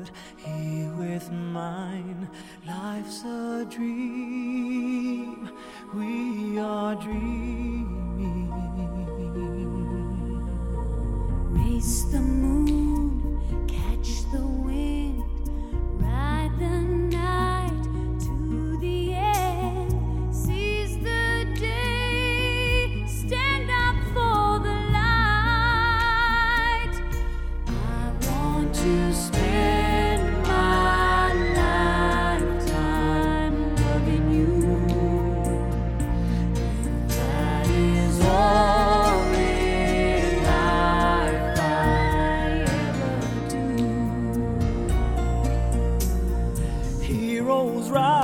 heart here with mine. Life's a dream, we are dreaming. Race the moon, catch the wind, ride the night to the end, seize the day, stand up for the light. I want to spend my lifetime loving you. That is all in life I ever do. Heroes rise.